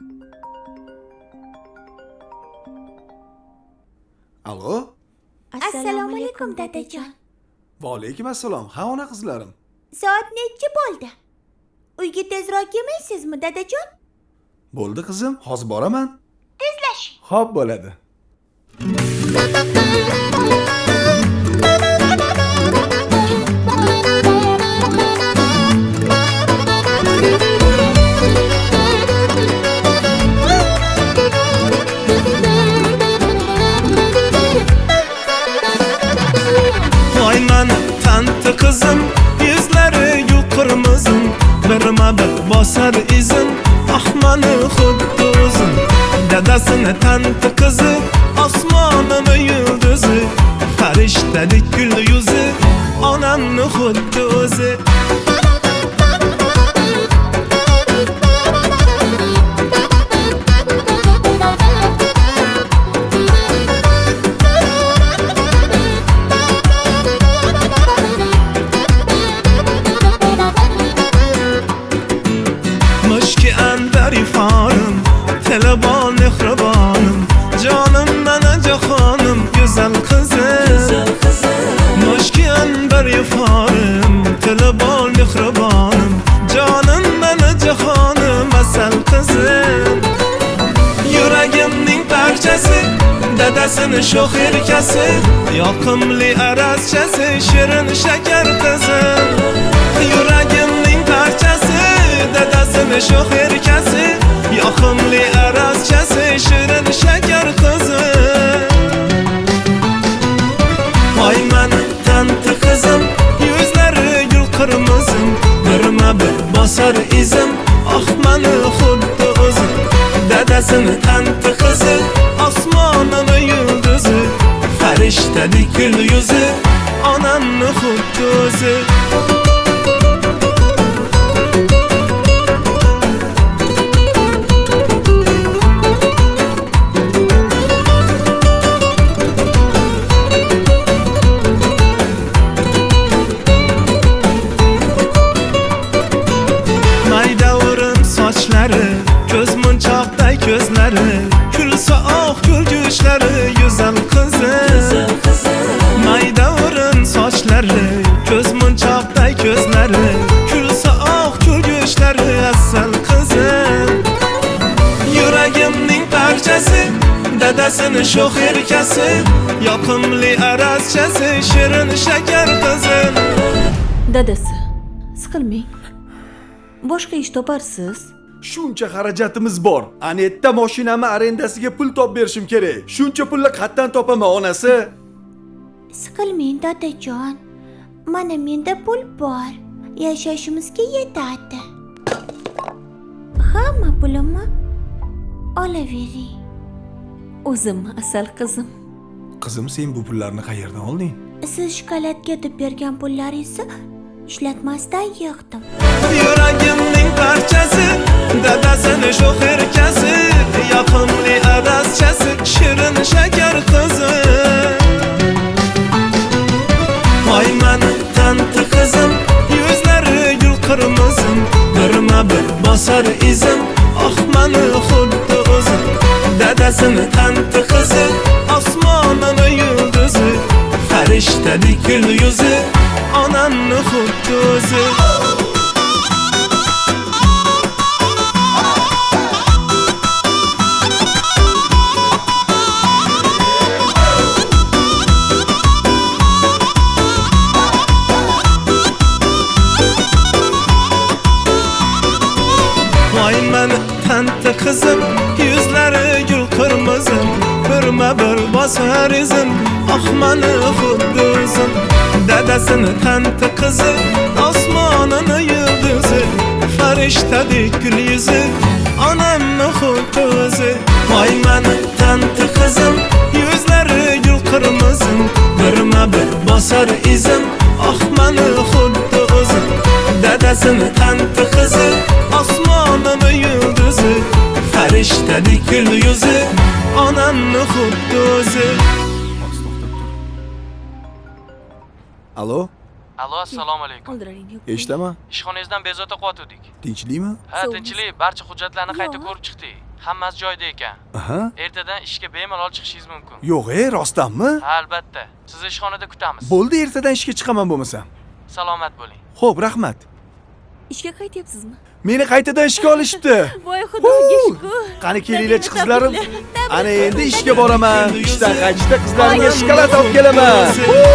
Alo? Assalomu alaykum dadajon. Va alaykum assalom. Ha, ona qizlarim. Soat necha bo'ldi? Uyga tezroq kelmaysizmi dadajon? Bo'ldi qizim, hozir boraman. Tezlashing. Xo'p, bo'ladi. Ayman tanti qizim, yuzlari gul qirmizim, birma-bir bosar izim, ahmani xuddi o'zim. Dadasini tanti qizi, osmonimi yulduzi, farishtadek gul yuzi, onamni xuddi o'zi. Telebon mehribonim, jonimdan ajoxonim, go'zal qizim. Moshki anbar yuforim, telebon mehribonim, jonimdan ajoxonim, asal qizim. Yuragimning parchasi, dadasini sho'x erkasi, yoqimli arazchasi, shirin shakar qizim. Yuragimning parchasi, dadasini sho'x erkasi, yoqimli arazchasi, shirin shakar qizim. Voy mani tanti qizim, yuzlari gul qirmizim, birma-bir bosar izim, oh mani xuddi o'zim. Dadasini tanti qizi, osmonimi yulduzi, farishtadek gul yuzi, onamni xuddi o'zi. Ko'z munchoqday ko'zlari, kulsa oq kulgushlari, go'zal qizim. Mayda o'rin sochlari, ko'z munchoqday ko'zlari, kulsa oq kulgushlari, asal qizim. Yuragimning parchasi, dadasini sho'x erkasi, yoqimli arazchasi, shirin shakar qizim. Dadasi, siqilmang. Boshqa ish toparsiz. Shuncha xarajatimiz bor. Anetta mashinami arendasiga pul topib berishim kerak. Shuncha pulni qayerdan topaman, onasi? Siqilmang dadajon. Mana menda pul bor. Yashashimizga yetadi. Hamma pulimni olavering. O'zimmi asal qizim? Qizim, sen bu pullarni qayerdan olding? Siz shokoladga deb bergan pullaringizni ishlatmasdan yig'dim. Yuragimning parchasi, dadasini sho'x erkasi, yoqimli arazchasi, shirin shakar qizim. Voy mani tanti qizim, yuzlari gul qirmizim, birma-bir bosar izim, oh mani xuddi o'zim. Dadasini tanti qizi, osmonimi yulduzi, farishtadek gul yuzi, onamni xuddi o'zi. Voy mani tanti qizim, yuzlari gul qirmizim, birma-bir bosar izim, oh mani xuddi o'zim. Dadasini tanti qizi, osmonini yulduzi, farishtadek gul yuzi, onamni xuddi o'zi. Voy mani tanti qizim, yuzlari gul qirmizim, birma-bir bosar izim, oh mani xuddi o'zim. Dadasini tanti qizi, osmonimi yulduzi, farishtadek gul yuzi, onamni xuddi o'zi. Alo? Alo, assalomu alaykum. Eshitaman. Ishxonangizdan bezovta qilyotgandik. Tinchlikmi? Ha, tinchlik. Barcha hujjatlarni qayta ko'rib chiqdik. Hammasi joyida ekan. Aha. Ertadan ishga bemalol chiqishingiz mumkin. Yo'q, rostdanmi? Ha, albatta. Sizni ishxonada kutamiz. Bo'ldi, ertadan ishga chiqaman bo'lmasam. Salomat bo'ling. Xo'p, rahmat. Ishga qaytyapsizmi? Meni qaytadan ishga olishdi. Voy xudoga shukr. Qani kelinglar qizlarim. Ana endi ishga boraman. Ishdan qaytishda qizlarimga shokolad olib kelaman.